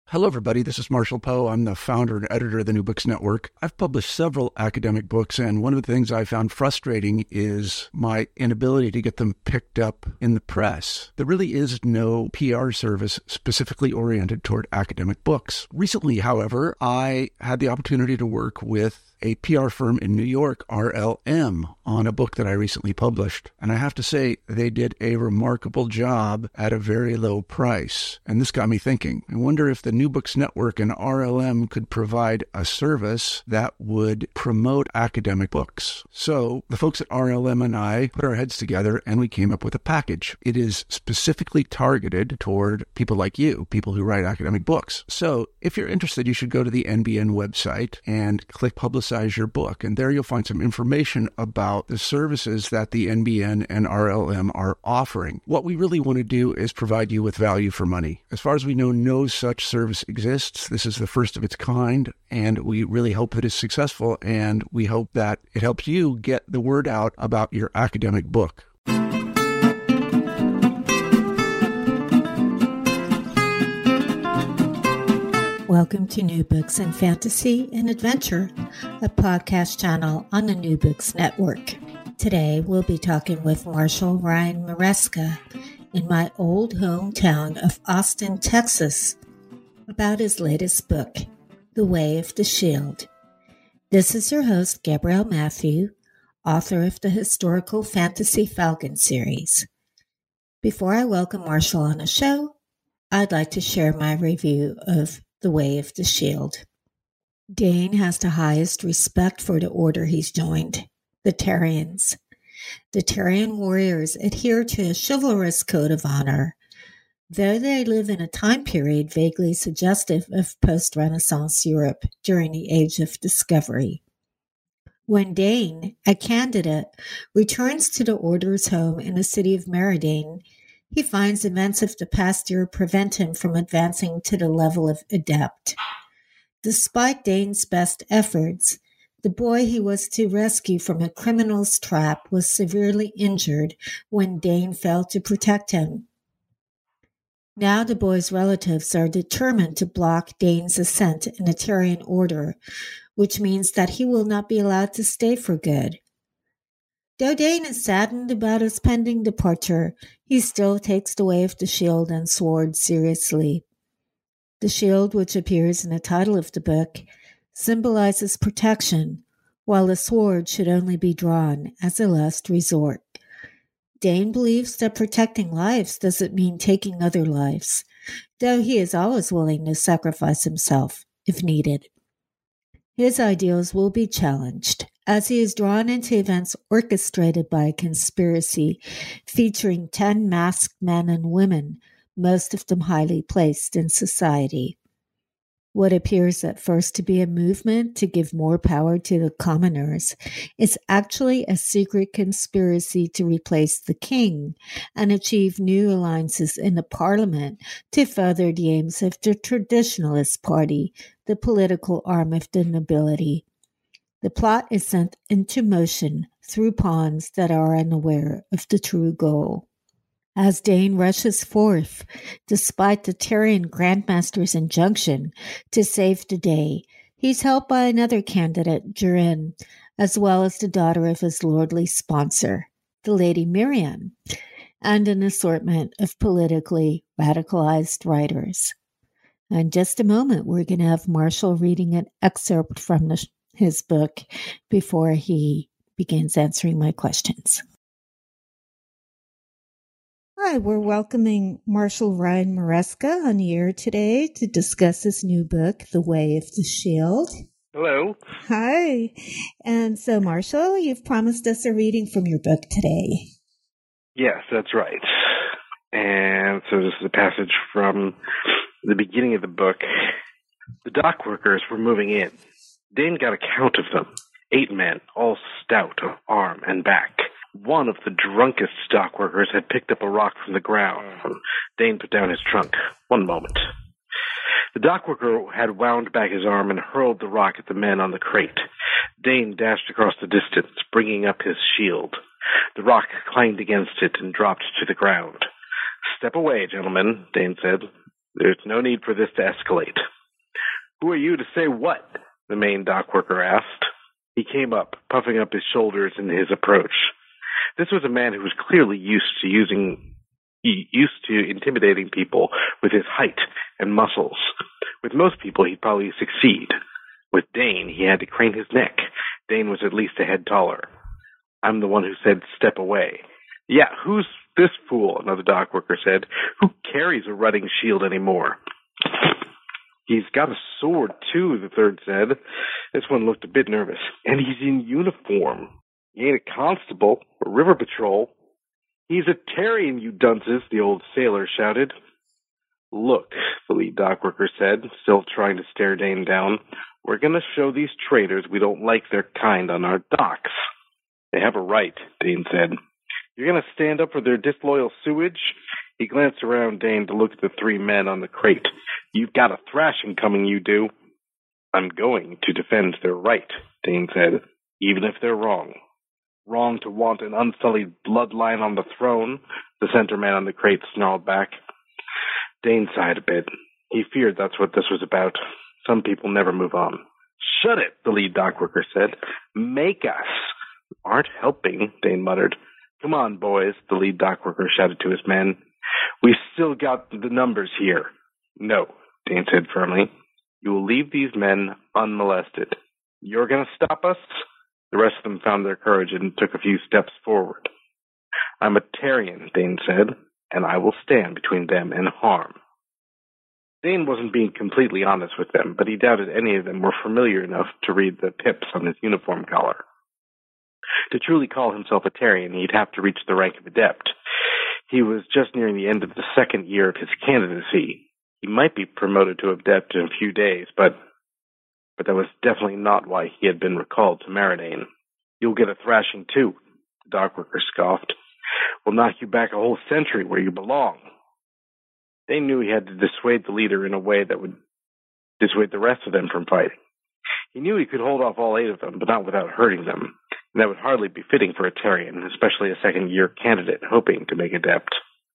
Hello, everybody. This is Marshall Poe. I'm the founder and editor of the New Books Network. I've published several academic books, and one of the things I found frustrating is my inability to get them picked up in the press. There really is no PR service specifically oriented toward academic books. Recently, however, I had the opportunity to work with a PR firm in New York, RLM, on a book that I recently published. And I have to say, they did a remarkable job at a very low price. And this got me thinking. I wonder if the New Books Network and RLM could provide a service that would promote academic books. So the folks at RLM and I put our heads together and we came up with a package. It is specifically targeted toward people like you, people who write academic books. So if you're interested, you should go to the NBN website and click Publicize Your Book. And there you'll find some information about the services that the NBN and RLM are offering. What we really want to do is provide you with value for money. As far as we know, no such service exists. This is the first of its kind, and we really hope that it's successful, and we hope that it helps you get the word out about your academic book. Welcome to New Books in Fantasy and Adventure, a podcast channel on the New Books Network. Today, we'll be talking with Marshall Ryan Maresca in my old hometown of Austin, Texas, about his latest book, The Way of the Shield. This is your host, Gabrielle Matthew, author of the historical fantasy Falcon series. Before I welcome Marshall on the show, I'd like to share my review of The Way of the Shield. Dane has the highest respect for the order he's joined, the Terrians. The Terrian warriors adhere to a chivalrous code of honor, though they live in a time period vaguely suggestive of post-Renaissance Europe during the Age of Discovery. When Dane, a candidate, returns to the order's home in the city of Meridian, he finds events of the past year prevent him from advancing to the level of adept. Despite Dane's best efforts, the boy he was to rescue from a criminal's trap was severely injured when Dane failed to protect him. Now the boy's relatives are determined to block Dane's ascent in the Terrian order, which means that he will not be allowed to stay for good. Though Dane is saddened about his pending departure, he still takes the Way of the Shield and Sword seriously. The shield, which appears in the title of the book, symbolizes protection, while the sword should only be drawn as a last resort. Dane believes that protecting lives doesn't mean taking other lives, though he is always willing to sacrifice himself if needed. His ideals will be challenged as he is drawn into events orchestrated by a conspiracy featuring 10 masked men and women, most of them highly placed in society. What appears at first to be a movement to give more power to the commoners is actually a secret conspiracy to replace the king and achieve new alliances in the parliament to further the aims of the Traditionalist Party, the political arm of the nobility. The plot is sent into motion through pawns that are unaware of the true goal. As Dane rushes forth, despite the Terrian Grandmaster's injunction to save the day, he's helped by another candidate, Durin, as well as the daughter of his lordly sponsor, the Lady Miriam, and an assortment of politically radicalized writers. In just a moment, we're going to have Marshall reading an excerpt from his book before he begins answering my questions. Hi, we're welcoming Marshall Ryan Maresca on the air today to discuss his new book, The Way of the Shield. Hello. Hi. And so, Marshall, you've promised us a reading from your book today. Yes, that's right. And so this is a passage from the beginning of the book. The dock workers were moving in. Dane got a count of them. 8 men, all stout of arm and back. One of the drunkest dock workers had picked up a rock from the ground. Dane put down his trunk. One moment. The dock worker had wound back his arm and hurled the rock at the men on the crate. Dane dashed across the distance, bringing up his shield. The rock clanged against it and dropped to the ground. "Step away, gentlemen," Dane said. There's no need for this to escalate. Who are you to say what? The main dock worker asked. He came up, puffing up his shoulders in his approach. This was a man who was clearly used to intimidating people with his height and muscles. With most people, he'd probably succeed. With Dane, he had to crane his neck. Dane was at least a head taller. I'm the one who said, step away. Yeah, who's this fool? Another dock worker said. Who carries a rutting shield anymore? He's got a sword, too, the third said. This one looked a bit nervous. And he's in uniform. He ain't a constable or river patrol. He's a Tarian, you dunces, the old sailor shouted. Look, the lead dock worker said, still trying to stare Dane down. We're going to show these traitors we don't like their kind on our docks. They have a right, Dane said. You're going to stand up for their disloyal sewage? He glanced around Dane to look at the three men on the crate. You've got a thrashing coming, you do. I'm going to defend their right, Dane said, even if they're wrong. Wrong to want an unsullied bloodline on the throne, the center man on the crate snarled back. Dane sighed a bit. He feared that's what this was about. Some people never move on. Shut it, the lead dock worker said. Make us. Aren't helping, Dane muttered. Come on, boys, the lead dock worker shouted to his men. We've still got the numbers here. No, Dane said firmly. You will leave these men unmolested. You're going to stop us? The rest of them found their courage and took a few steps forward. I'm a Tarian, Dane said, and I will stand between them and harm. Dane wasn't being completely honest with them, but he doubted any of them were familiar enough to read the pips on his uniform collar. To truly call himself a Tarian, he'd have to reach the rank of adept. He was just nearing the end of the second year of his candidacy. He might be promoted to adept in a few days, but that was definitely not why he had been recalled to Maradan. You'll get a thrashing too, the dock worker scoffed. We'll knock you back a whole century where you belong. They knew he had to dissuade the leader in a way that would dissuade the rest of them from fighting. He knew he could hold off all 8 of them, but not without hurting them. And that would hardly be fitting for a Tarian, especially a second-year candidate hoping to make adept.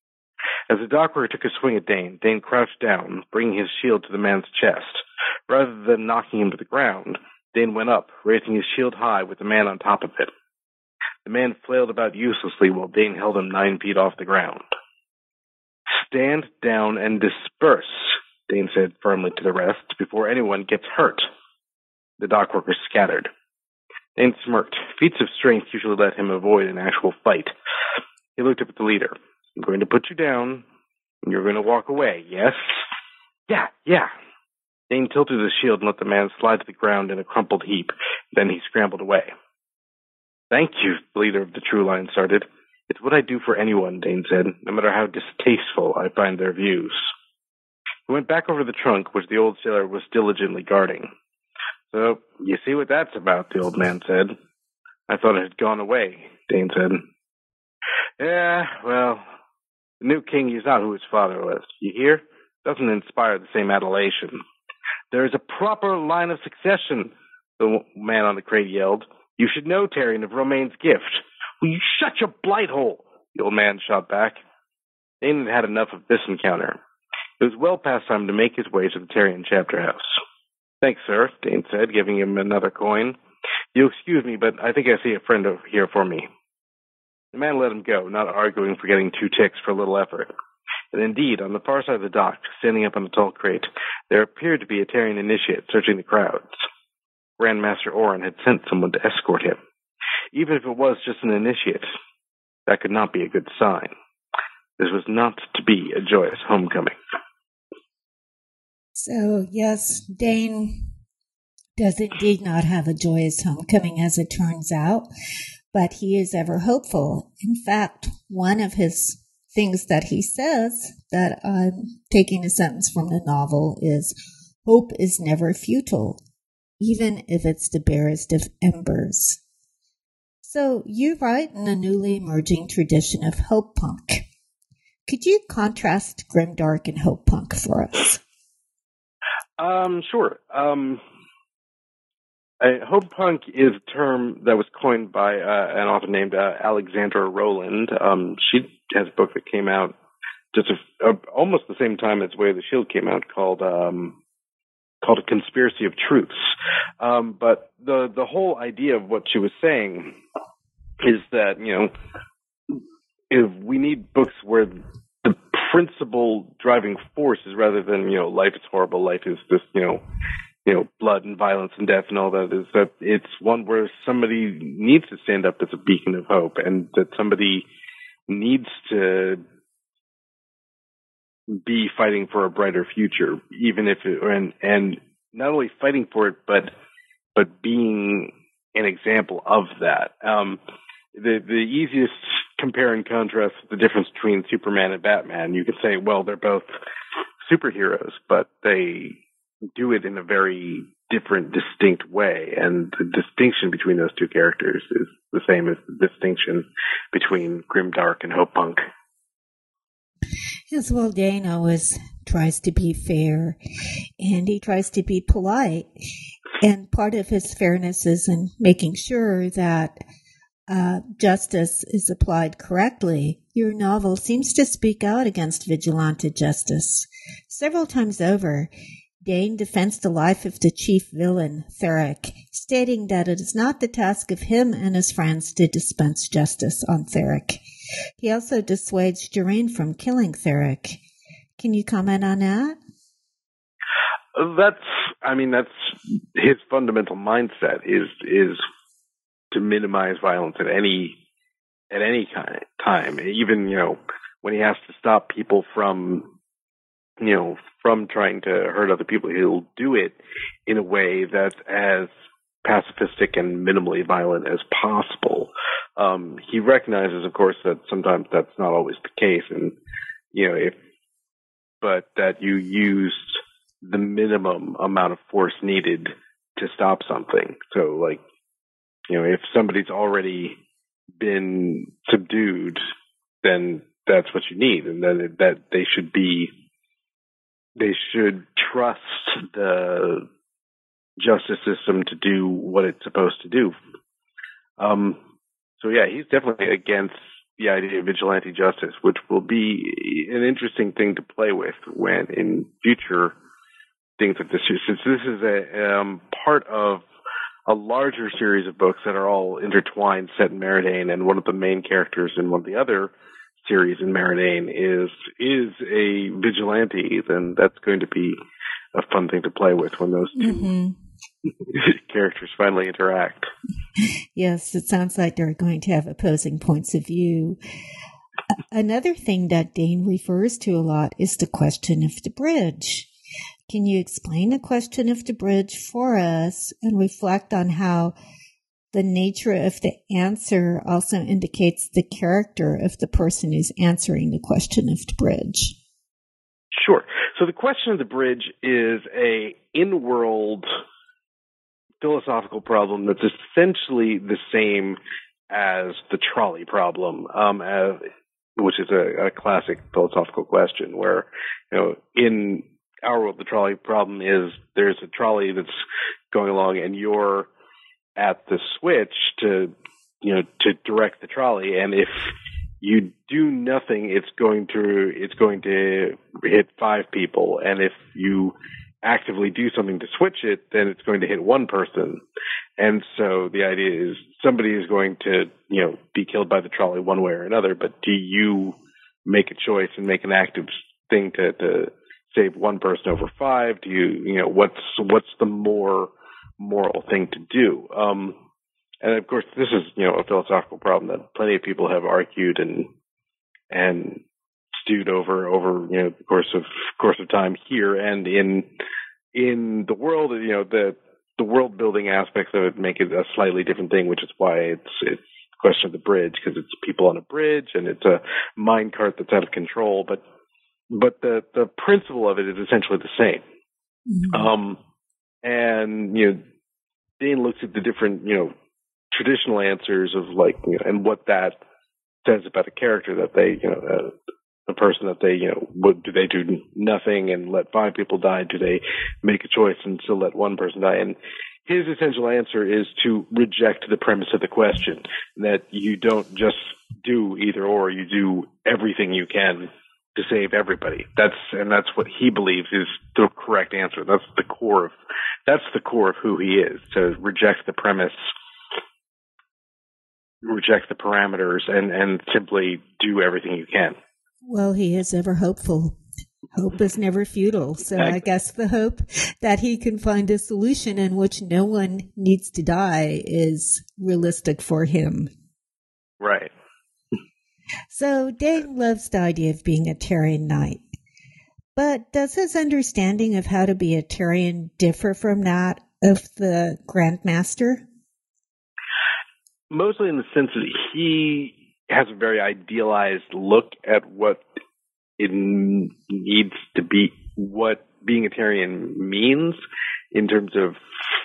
As the dock worker took a swing at Dane, Dane crouched down, bringing his shield to the man's chest. Rather than knocking him to the ground, Dane went up, raising his shield high with the man on top of it. The man flailed about uselessly while Dane held him 9 feet off the ground. Stand down and disperse, Dane said firmly to the rest, before anyone gets hurt. The dock worker scattered. Dane smirked. Feats of strength usually let him avoid an actual fight. He looked up at the leader. I'm going to put you down, and you're going to walk away, yes? Yeah. Dane tilted his shield and let the man slide to the ground in a crumpled heap. Then he scrambled away. Thank you, the leader of the True Line started. It's what I do for anyone, Dane said, no matter how distasteful I find their views. He went back over the trunk, which the old sailor was diligently guarding. So, you see what that's about, the old man said. I thought it had gone away, Dane said. Yeah, well, the new king is not who his father was. You hear? Doesn't inspire the same adulation. There is a proper line of succession, the man on the crate yelled. You should know, Tarian, of Romaine's gift. Will you shut your blight hole? The old man shot back. Dane had had enough of this encounter. It was well past time to make his way to the Tarian chapter house. Thanks, sir, Dane said, giving him another coin. You'll excuse me, but I think I see a friend over here for me. The man let him go, not arguing for getting 2 ticks for a little effort. And indeed, on the far side of the dock, standing up on a tall crate, there appeared to be a Tarian initiate searching the crowds. Grandmaster Orin had sent someone to escort him. Even if it was just an initiate, that could not be a good sign. This was not to be a joyous homecoming. So, yes, Dane does indeed not have a joyous homecoming, as it turns out, but he is ever hopeful. In fact, one of his things that he says, that I'm taking a sentence from the novel, is, hope is never futile, even if it's the barest of embers. So you write in a newly emerging tradition of hope punk. Could you contrast grimdark and hope punk for us? Sure. Hope punk is a term that was coined by an author named Alexandra Rowland. She has a book that came out just almost the same time as Way of the Shield came out, called A Conspiracy of Truths. But the whole idea of what she was saying is that, if we need books where the principal driving force is, rather than, life is horrible, life is this, blood and violence and death and all that, is that it's one where somebody needs to stand up as a beacon of hope, and that somebody needs to be fighting for a brighter future, even if and not only fighting for it, but being an example of that. The easiest compare and contrast the difference between Superman and Batman. You could say, well, they're both superheroes, but they do it in a very different, distinct way. And the distinction between those two characters is the same as the distinction between Grimdark and Hope Punk. As well, Dane always tries to be fair, and he tries to be polite. And part of his fairness is in making sure that justice is applied correctly. Your novel seems to speak out against vigilante justice. Several times over, Dane defends the life of the chief villain, Theric, stating that it is not the task of him and his friends to dispense justice on Theric. He also dissuades Jareen from killing Theric. Can you comment on that? That's his fundamental mindset is to minimize violence at any time. Even, when he has to stop people from trying to hurt other people, he'll do it in a way that's as pacifistic and minimally violent as possible. He recognizes, of course, that sometimes that's not always the case, and but that you used the minimum amount of force needed to stop something. So, if somebody's already been subdued, then that's what you need, and then that they should trust the justice system to do what it's supposed to do. So yeah, he's definitely against the idea of vigilante justice, which will be an interesting thing to play with when in future things like this. Since this is a part of a larger series of books that are all intertwined, set in Meridain, and one of the main characters in one of the other series in Meridain is a vigilante, then that's going to be a fun thing to play with when those two characters finally interact. Yes, it sounds like they're going to have opposing points of view. Another thing that Dane refers to a lot is the question of the bridge. Can you explain the question of the bridge for us and reflect on how the nature of the answer also indicates the character of the person who's answering the question of the bridge? Sure. So the question of the bridge is a in-world philosophical problem that's essentially the same as the trolley problem, which is a classic philosophical question where, in our world, the trolley problem is there's a trolley that's going along and you're at the switch to direct the trolley, and if you do nothing, it's going to hit 5 people, and if you actively do something to switch it, then it's going to hit 1 person. And so the idea is somebody is going to be killed by the trolley one way or another, but do you make a choice and make an active thing to save 1 person over 5? Do you what's the more moral thing to do? And of course, this is a philosophical problem that plenty of people have argued and stewed over the course of time here and in the world. The world building aspects of it make it a slightly different thing, which is why it's the question of the bridge, because it's people on a bridge and it's a minecart that's out of control. But the principle of it is essentially the same. Mm-hmm. And Dane looks at the different traditional answers of and what that says about a character, that they a person that they do they do nothing and let 5 people die? Do they make a choice and still let 1 person die? And his essential answer is to reject the premise of the question, that you don't just do either or, you do everything you can to save everybody. That's what he believes is the correct answer. That's the core of who he is, to reject the premise, reject the parameters, and simply do everything you can. Well, he is ever hopeful. Hope is never futile. So I guess the hope that he can find a solution in which no one needs to die is realistic for him. Right. So Dane loves the idea of being a Tarian knight. But does his understanding of how to be a Tarian differ from that of the Grandmaster? Mostly in the sense that he has a very idealized look at what it needs to be, what being a Tarian means in terms of,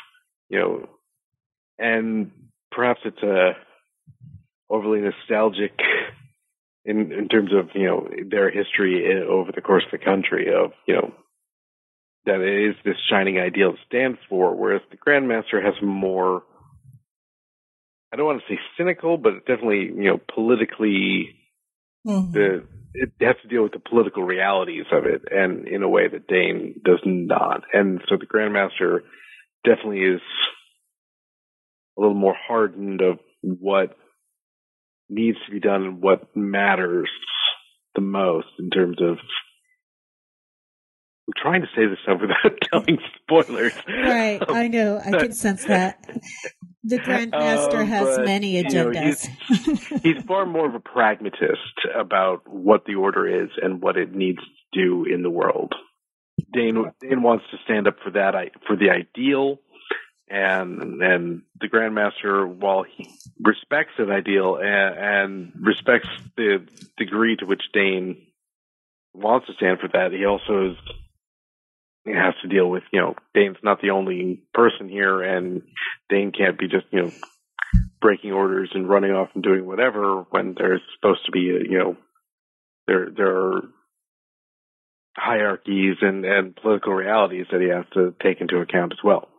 and perhaps it's a overly nostalgic in terms of, their history over the course of the country of, that it is this shining ideal it stands for, whereas the Grandmaster has more, I don't want to say cynical, but definitely, politically, it has to deal with the political realities of it, and in a way that Dane does not. And so the Grandmaster definitely is a little more hardened of what needs to be done and what matters the most in terms of. I'm trying to say this stuff without telling spoilers. Right, I know. I can sense that. The Grandmaster has many agendas. He's far more of a pragmatist about what the Order is and what it needs to do in the world. Dane wants to stand up for that, for the ideal, and the Grandmaster, while he respects that ideal and respects the degree to which Dane wants to stand for that, he also has to deal with, Dane's not the only person here, and Dane can't be just, breaking orders and running off and doing whatever when there's supposed to be, there are hierarchies and political realities that he has to take into account as well.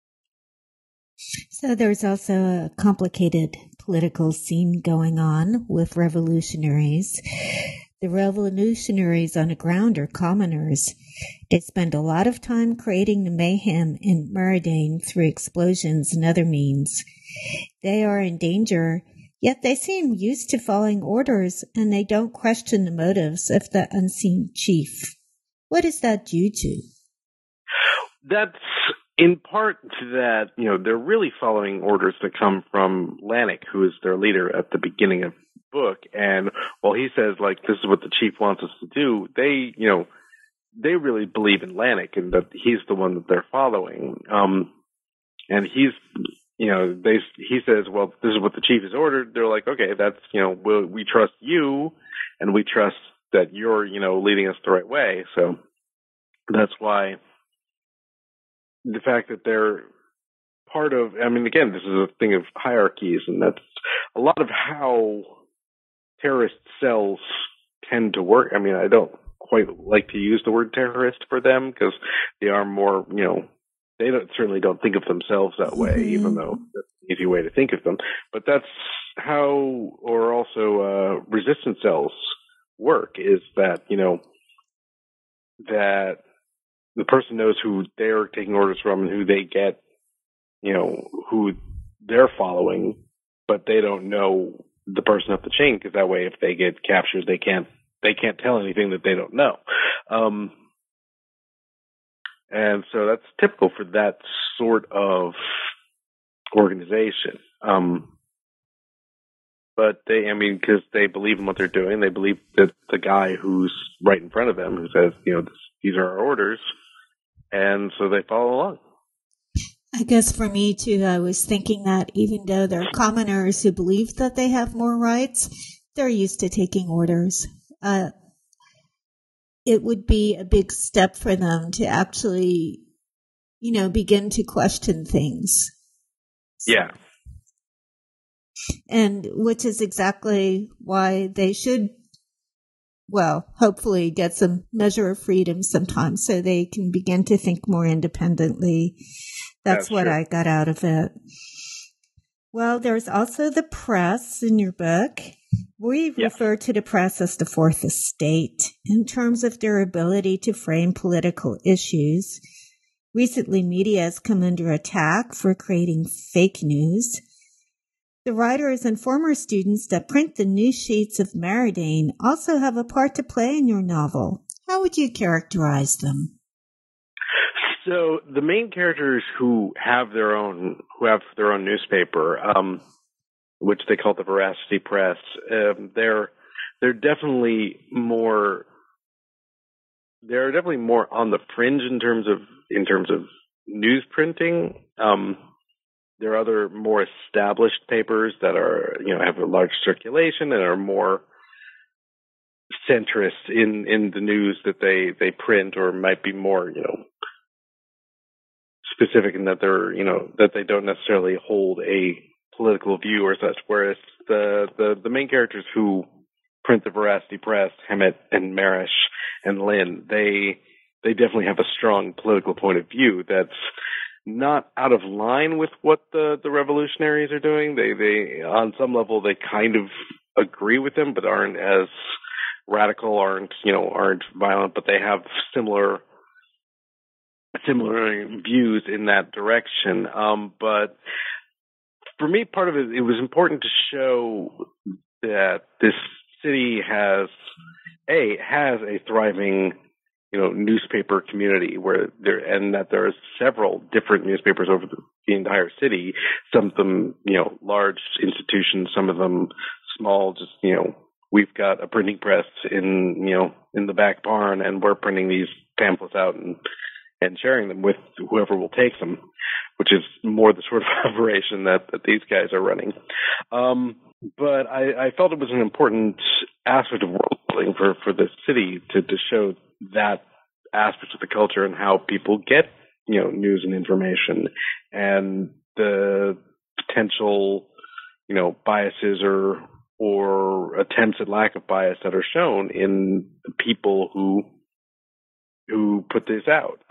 So there's also a complicated political scene going on with revolutionaries. The revolutionaries on the ground are commoners. They spend a lot of time creating the mayhem in Maradan through explosions and other means. They are in danger, yet they seem used to following orders, and they don't question the motives of the unseen chief. What is that due to? That's in part to that, they're really following orders that come from Lanik, who is their leader at the beginning of the book. And while he says, this is what the chief wants us to do, they really believe in Lanik and that he's the one that they're following. And he's, he says, well, this is what the chief has ordered. They're like, okay, that's, we trust you, and we trust that you're, leading us the right way. So that's why the fact that they're part of, again, this is a thing of hierarchies, and that's a lot of how terrorist cells tend to work. I don't quite like to use the word terrorist for them because they are more, they certainly don't think of themselves that way, even though that's an easy way to think of them. But that's how, or also resistance cells work, is that, that the person knows who they're taking orders from and who they get, who they're following, but they don't know the person up the chain, because that way if they get captured, they can't tell anything that they don't know. And so that's typical for that sort of organization. But because they believe in what they're doing, they believe that the guy who's right in front of them, who says, these are our orders, and so they follow along. I guess for me, too, I was thinking that even though they're commoners who believe that they have more rights, they're used to taking orders. It would be a big step for them to actually, begin to question things. Yeah. And which is exactly why they should, hopefully get some measure of freedom sometimes so they can begin to think more independently. That's what true. I got out of it. Well, there's also the press in your book. We refer to the press as the fourth estate in terms of their ability to frame political issues. Recently, media has come under attack for creating fake news. The writers and former students that print the news sheets of Maraudane also have a part to play in your novel. How would you characterize them? So the main characters who have their own newspaper, which they call the Veracity Press, they're definitely more on the fringe in terms of news printing. There are other more established papers that are, have a large circulation and are more centrist in the news that they print, or might be more, specific in that that they don't necessarily hold a political view or such. Whereas the main characters who print the Veracity Press, Hemet and Marish and Lynn, they definitely have a strong political point of view that's not out of line with what the revolutionaries are doing. They on some level they kind of agree with them, but aren't as radical, aren't violent, but they have similar views in that direction. But for me, part of it was important to show that this city has a thriving newspaper community that there are several different newspapers over the entire city. Some of them, large institutions, some of them small, just, we've got a printing press in the back barn, and we're printing these pamphlets out and sharing them with whoever will take them, which is more the sort of operation that these guys are running. But I felt it was an important aspect of world building for the city to show that aspect of the culture and how people get, news and information, and the potential, biases or attempts at lack of bias that are shown in the people who put this out.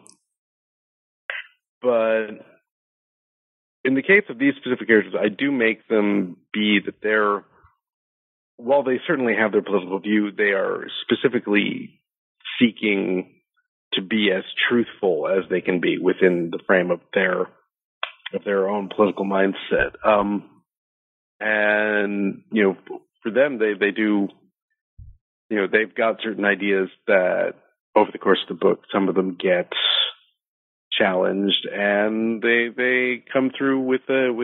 But in the case of these specific characters, I do make them be that while they certainly have their political view, they are specifically seeking to be as truthful as they can be within the frame of their own political mindset. And for them, they do, they've got certain ideas that over the course of the book, some of them get challenged, and they come through with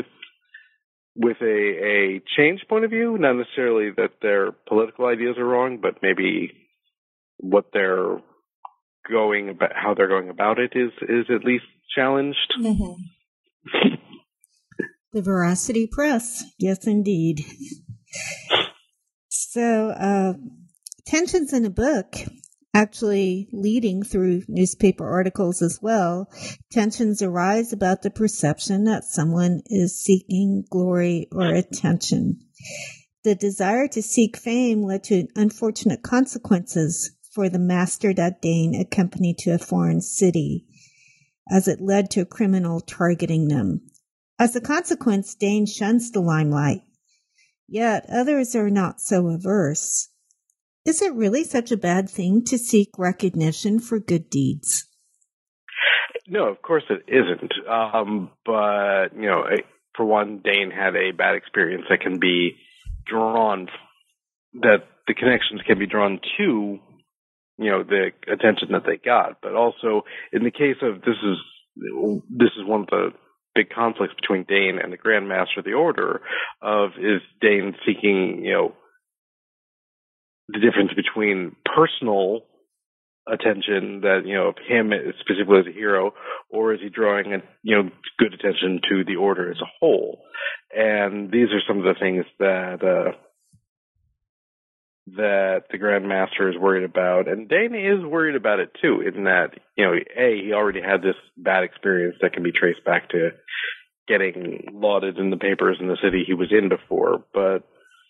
a change point of view. Not necessarily that their political ideas are wrong, but maybe how they're going about it is at least challenged. Mm-hmm. The Veracity Press, yes, indeed. So, tensions in the book, actually leading through newspaper articles as well, tensions arise about the perception that someone is seeking glory or attention. The desire to seek fame led to unfortunate consequences for the master that Dane accompanied to a foreign city, as it led to a criminal targeting them. As a consequence, Dane shuns the limelight, yet others are not so averse. Is it really such a bad thing to seek recognition for good deeds? No, of course it isn't. But, for one, Dane had a bad experience that can be drawn, that the connections can be drawn to, the attention that they got. But also, in the case of, this is one of the big conflicts between Dane and the Grand Master of the Order, is Dane seeking, the difference between personal attention that, of him specifically as a hero, or is he drawing, good attention to the Order as a whole? And these are some of the things that the Grand Master is worried about. And Dane is worried about it too, in that, he already had this bad experience that can be traced back to getting lauded in the papers in the city he was in before. But,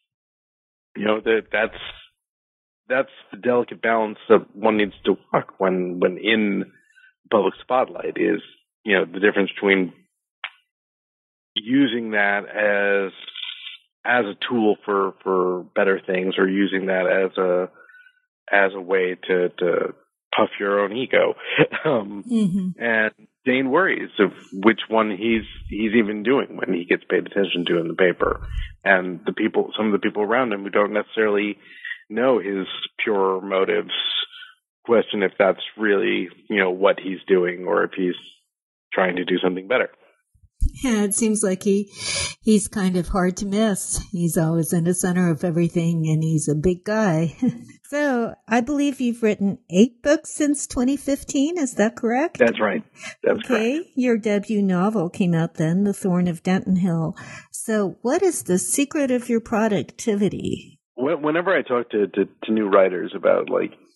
that's the delicate balance that one needs to walk when in public spotlight, is, the difference between using that as as a tool for better things, or using that as a way to puff your own ego. And Dane worries of which one he's even doing when he gets paid attention to in the paper, and some of the people around him who don't necessarily know his pure motives question if that's really, what he's doing, or if he's trying to do something better. Yeah, it seems like he's kind of hard to miss. He's always in the center of everything, and he's a big guy. So I believe you've written 8 books since 2015. Is that correct? That's right. That's correct. Your debut novel came out then, The Thorn of Denton Hill. So what is the secret of your productivity? Whenever I talk to new writers about,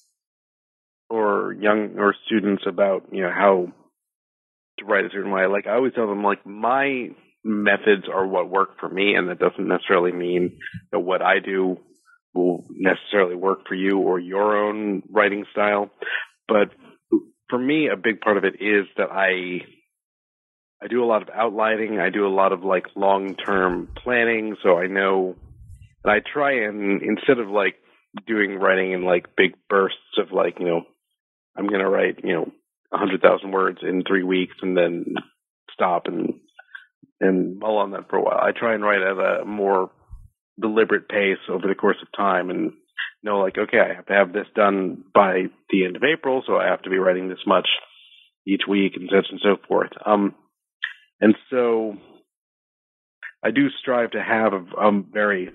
or students about, how to write a certain way, I always tell them, my methods are what work for me, and that doesn't necessarily mean that what I do will necessarily work for you or your own writing style. But for me, a big part of it is that I do a lot of outlining. I do a lot of long-term planning, so I know, and I try and, instead of doing writing in big bursts of I'm going to write 100,000 words in 3 weeks and then stop and mull on that for a while. I try and write at a more deliberate pace over the course of time, and know okay, I have to have this done by the end of April, so I have to be writing this much each week, and such and so forth. And so I do strive to have a very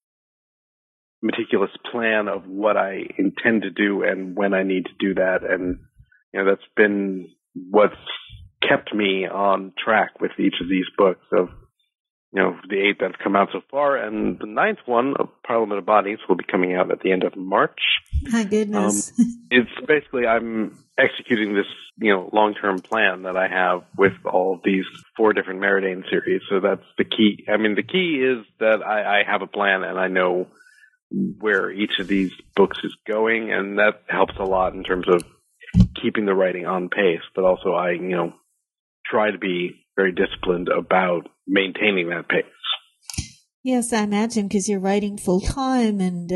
meticulous plan of what I intend to do and when I need to do that. And, that's been what's kept me on track with each of these books of, the 8 that's come out so far. And the 9th one, of Parliament of Bodies, will be coming out at the end of March. My goodness. It's basically, I'm executing this, long-term plan that I have with all of these 4 different Meridain series. So that's the key. I mean, the key is that I have a plan, and I know where each of these books is going, and that helps a lot in terms of keeping the writing on pace. But also I, try to be very disciplined about maintaining that pace. Yes, I imagine, because you're writing full time, and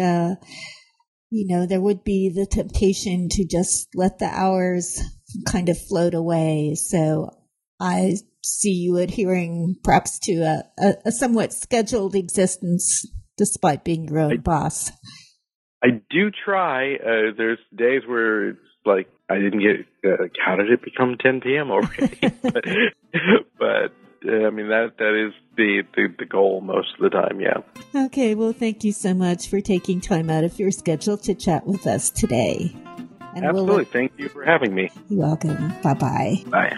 there would be the temptation to just let the hours kind of float away. So I see you adhering perhaps to a somewhat scheduled existence, despite being your own boss. I do try. There's days where it's I didn't get, how did it become 10 p.m. already? but I mean, that is the goal most of the time, yeah. Okay, well, thank you so much for taking time out of your schedule to chat with us today. And absolutely. Thank you for having me. You're welcome. Bye-bye. Bye.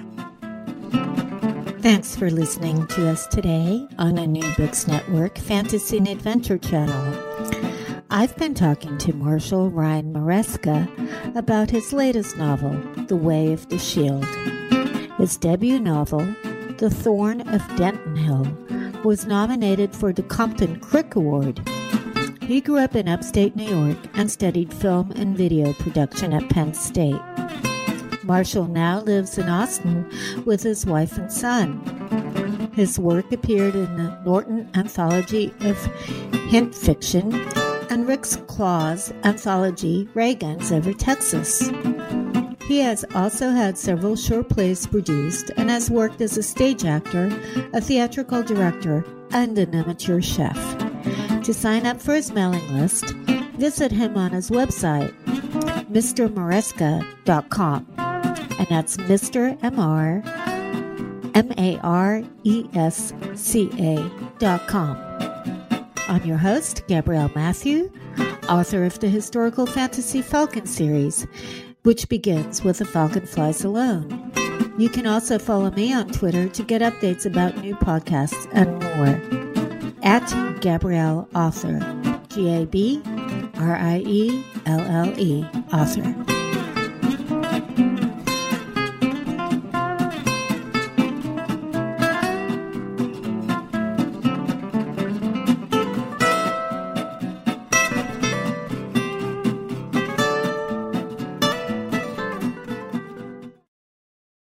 Thanks for listening to us today on a New Books Network Fantasy and Adventure channel. I've been talking to Marshall Ryan Maresca about his latest novel, The Way of the Shield. His debut novel, The Thorn of Denton Hill, was nominated for the Compton Crick Award. He grew up in upstate New York and studied film and video production at Penn State. Marshall now lives in Austin with his wife and son. His work appeared in the Norton Anthology of Hint Fiction and Rick's Claus anthology, Rayguns Over Texas. He has also had several short plays produced and has worked as a stage actor, a theatrical director, and an amateur chef. To sign up for his mailing list, visit him on his website, mrmaresca.com. And that's Mr. MrMaresca.com. I'm your host, Gabrielle Matthew, author of the historical fantasy Falcon series, which begins with A Falcon Flies Alone. You can also follow me on Twitter to get updates about new podcasts and more. At Gabrielle Author, Gabrielle, author.